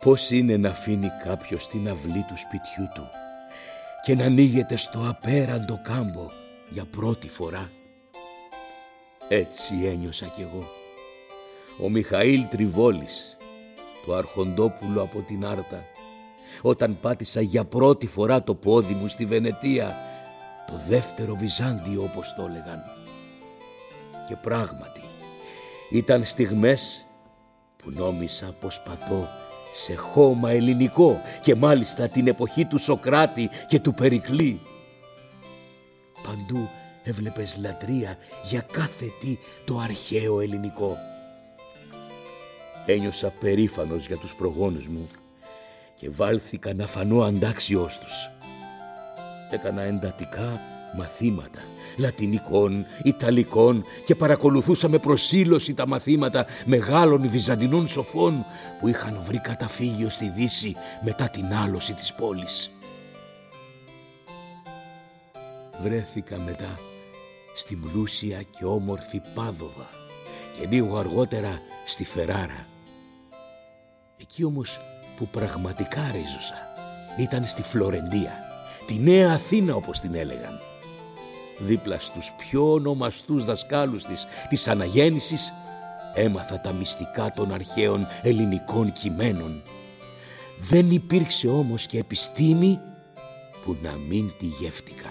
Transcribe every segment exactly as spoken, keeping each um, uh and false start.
πώς είναι να αφήνει κάποιος την αυλή του σπιτιού του και να ανοίγεται στο απέραντο κάμπο για πρώτη φορά. Έτσι ένιωσα κι εγώ. Ο Μιχαήλ Τριβόλης, το αρχοντόπουλο από την Άρτα, όταν πάτησα για πρώτη φορά το πόδι μου στη Βενετία, το δεύτερο Βυζάντιο όπως το έλεγαν. Και πράγματι ήταν στιγμές που νόμισα πως πατώ σε χώμα ελληνικό, και μάλιστα την εποχή του Σοκράτη και του Περικλή. Παντού έβλεπες λατρεία για κάθε τι το αρχαίο ελληνικό. Ένιωσα περήφανος για τους προγόνους μου και βάλθηκα να φανώ αντάξιός τους. Έκανα εντατικά μαθήματα λατινικών, ιταλικών και παρακολουθούσα με προσήλωση τα μαθήματα μεγάλων βυζαντινών σοφών που είχαν βρει καταφύγιο στη Δύση μετά την άλωση της πόλης. Βρέθηκα μετά στην πλούσια και όμορφη Πάδοβα και λίγο αργότερα στη Φεράρα. Εκεί όμως που πραγματικά ρίζωσα ήταν στη Φλωρεντία, τη Νέα Αθήνα όπως την έλεγαν. Δίπλα στους πιο ονομαστούς δασκάλους της, της αναγέννησης, έμαθα τα μυστικά των αρχαίων ελληνικών κειμένων. Δεν υπήρξε όμως και επιστήμη που να μην τη γεύτηκα.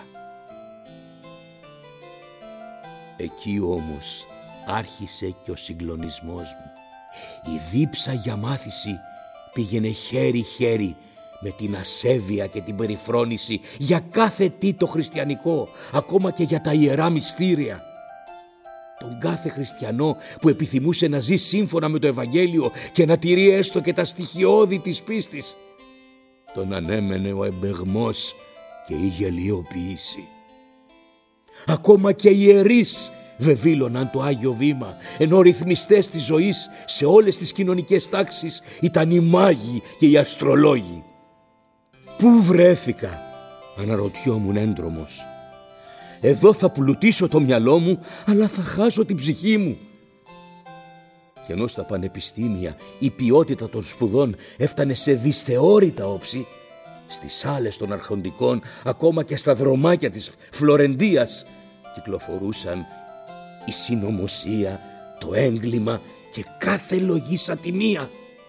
Εκεί όμως άρχισε και ο συγκλονισμός μου. Η δίψα για μάθηση πήγαινε χέρι-χέρι με την ασέβεια και την περιφρόνηση για κάθε τι το χριστιανικό, ακόμα και για τα ιερά μυστήρια. Τον κάθε χριστιανό που επιθυμούσε να ζει σύμφωνα με το Ευαγγέλιο και να τηρεί έστω και τα στοιχειώδη της πίστης, τον ανέμενε ο εμπεγμός και η γελιοποίηση. Ακόμα και οι ιερείς βεβήλωναν το Άγιο Βήμα, ενώ ρυθμιστές της ζωής σε όλες τις κοινωνικές τάξεις ήταν οι μάγοι και οι αστρολόγοι. Πού βρέθηκα, αναρωτιόμουν έντρομος. Εδώ θα πλουτίσω το μυαλό μου, αλλά θα χάσω την ψυχή μου. Και ενώ στα πανεπιστήμια η ποιότητα των σπουδών έφτανε σε δυσθεώρητα όψη, στις σάλες των αρχοντικών, ακόμα και στα δρομάκια της Φλωρεντίας, κυκλοφορούσαν η συνωμοσία, το έγκλημα και κάθε λογής ατιμία.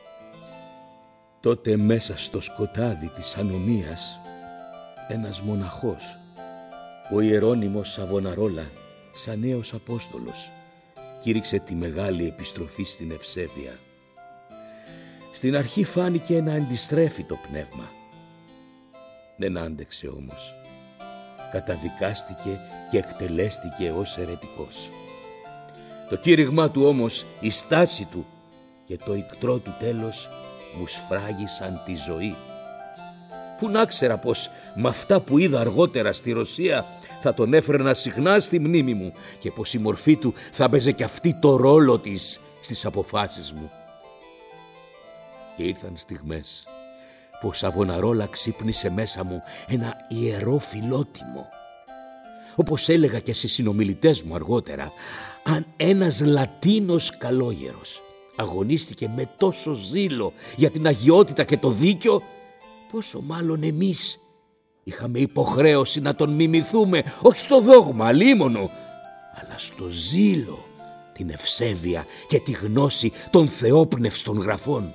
Τότε μέσα στο σκοτάδι της ανομίας, ένας μοναχός, ο Ιερώνυμος Σαβωναρόλα, σαν νέος Απόστολος, κήρυξε τη μεγάλη επιστροφή στην ευσέβεια. Στην αρχή φάνηκε ένα αντιστρέφητο πνεύμα. Δεν άντεξε όμως. Καταδικάστηκε και εκτελέστηκε ως αιρετικός. Το κήρυγμά του όμως, η στάση του και το ικτρό του τέλος μου σφράγισαν τη ζωή. Πού να ξέρα πως με αυτά που είδα αργότερα στη Ρωσία θα τον έφερνα συχνά στη μνήμη μου και πως η μορφή του θα παίζε και αυτή το ρόλο της στις αποφάσεις μου. Και ήρθαν στιγμές που ο Σαβωναρόλα ξύπνησε μέσα μου ένα ιερό φιλότιμο. Όπως έλεγα και σε συνομιλητές μου αργότερα, αν ένας Λατίνος καλόγερος αγωνίστηκε με τόσο ζήλο για την αγιότητα και το δίκιο, πόσο μάλλον εμείς είχαμε υποχρέωση να τον μιμηθούμε, όχι στο δόγμα αλίμονο, αλλά στο ζήλο, την ευσέβεια και τη γνώση των θεόπνευστων γραφών.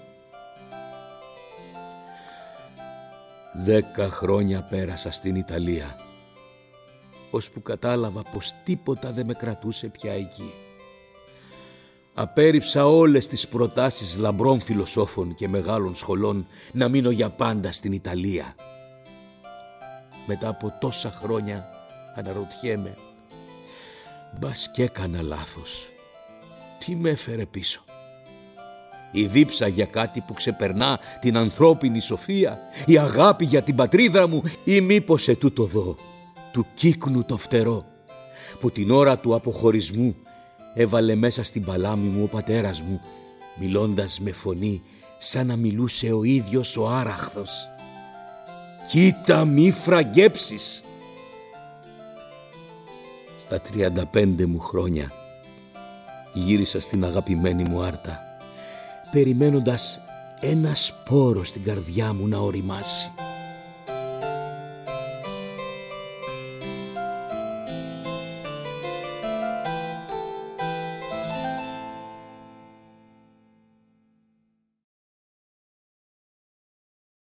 Δέκα χρόνια πέρασα στην Ιταλία, ώσπου κατάλαβα πως τίποτα δεν με κρατούσε πια εκεί. Απέρριψα όλες τις προτάσεις λαμπρών φιλοσόφων και μεγάλων σχολών να μείνω για πάντα στην Ιταλία. Μετά από τόσα χρόνια αναρωτιέμαι, μπας κι έκανα λάθος. Τι με έφερε πίσω? Η δίψα για κάτι που ξεπερνά την ανθρώπινη σοφία, η αγάπη για την πατρίδα μου, ή μήπως σε τούτο δω, του κύκνου το φτερό, που την ώρα του αποχωρισμού έβαλε μέσα στην παλάμη μου ο πατέρας μου, μιλώντας με φωνή σαν να μιλούσε ο ίδιος ο Άραχθος. «Κοίτα μη φραγκέψεις!» Στα τριάντα πέντε μου χρόνια γύρισα στην αγαπημένη μου Άρτα, περιμένοντας ένα σπόρο στην καρδιά μου να οριμάσει.